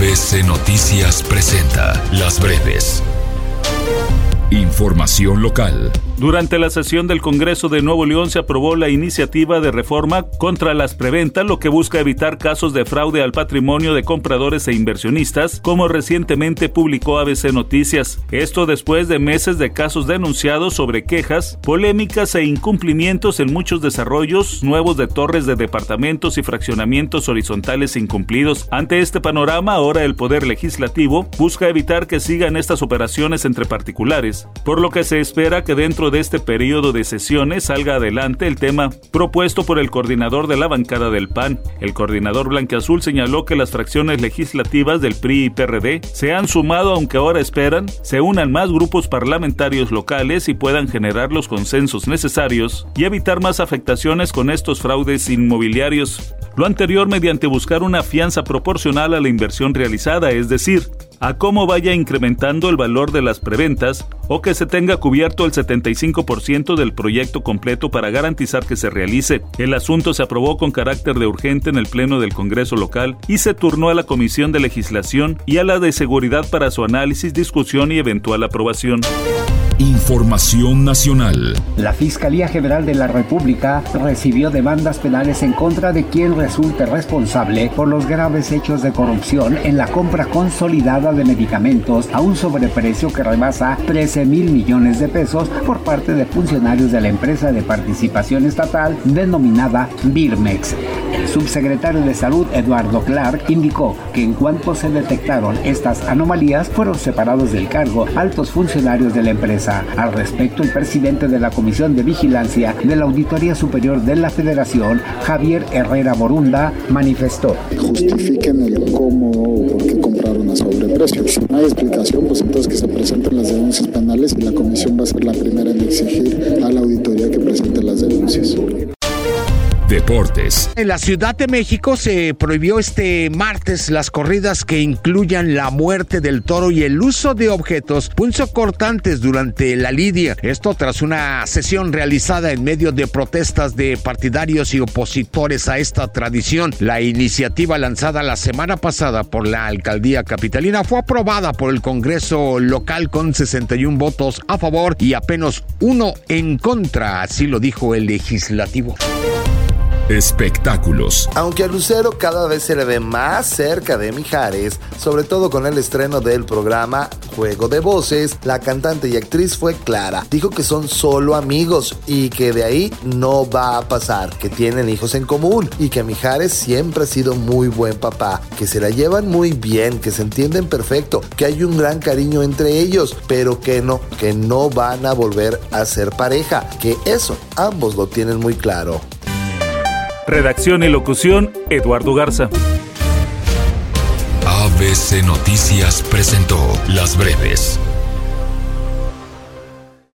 ABC Noticias presenta Las Breves. Información local. Durante la sesión del Congreso de Nuevo León se aprobó la iniciativa de reforma contra las preventas, lo que busca evitar casos de fraude al patrimonio de compradores e inversionistas, como recientemente publicó ABC Noticias. Esto después de meses de casos denunciados sobre quejas, polémicas e incumplimientos en muchos desarrollos nuevos de torres de departamentos y fraccionamientos horizontales incumplidos. Ante este panorama, ahora el Poder Legislativo busca evitar que sigan estas operaciones entre particulares, por lo que se espera que dentro de este periodo de sesiones salga adelante el tema propuesto por el coordinador de la bancada del PAN. El coordinador blanquiazul señaló que las fracciones legislativas del PRI y PRD se han sumado, aunque ahora esperan se unan más grupos parlamentarios locales y puedan generar los consensos necesarios y evitar más afectaciones con estos fraudes inmobiliarios. Lo anterior mediante buscar una fianza proporcional a la inversión realizada, es decir, a cómo vaya incrementando el valor de las preventas o que se tenga cubierto el 75% del proyecto completo para garantizar que se realice. El asunto se aprobó con carácter de urgente en el Pleno del Congreso local y se turnó a la Comisión de Legislación y a la de Seguridad para su análisis, discusión y eventual aprobación. Información nacional. La Fiscalía General de la República recibió demandas penales en contra de quien resulte responsable por los graves hechos de corrupción en la compra consolidada de medicamentos a un sobreprecio que rebasa 13,000 millones de pesos por parte de funcionarios de la empresa de participación estatal denominada Birmex. El subsecretario de Salud, Eduardo Clark, indicó que en cuanto se detectaron estas anomalías, fueron separados del cargo altos funcionarios de la empresa. Al respecto, el presidente de la Comisión de Vigilancia de la Auditoría Superior de la Federación, Javier Herrera Borunda, manifestó: justifiquen el cómo o por qué compraron a sobreprecio. Si no hay explicación, pues entonces que se presenten las denuncias penales y la comisión va a ser la primera en exigir a la auditoría que presente las denuncias. Deportes. En la Ciudad de México se prohibió este martes las corridas que incluyan la muerte del toro y el uso de objetos punzocortantes durante la lidia. Esto tras una sesión realizada en medio de protestas de partidarios y opositores a esta tradición. La iniciativa lanzada la semana pasada por la alcaldía capitalina fue aprobada por el Congreso local con 61 votos a favor y apenas 1 en contra, así lo dijo el legislativo. Espectáculos. Aunque a Lucero cada vez se le ve más cerca de Mijares, sobre todo con el estreno del programa Juego de Voces, la cantante y actriz fue clara. Dijo que son solo amigos y que de ahí no va a pasar, que tienen hijos en común y que Mijares siempre ha sido muy buen papá, que se la llevan muy bien, que se entienden perfecto, que hay un gran cariño entre ellos, pero que no van a volver a ser pareja, que eso ambos lo tienen muy claro. Redacción y locución, Eduardo Garza. ABC Noticias presentó Las Breves.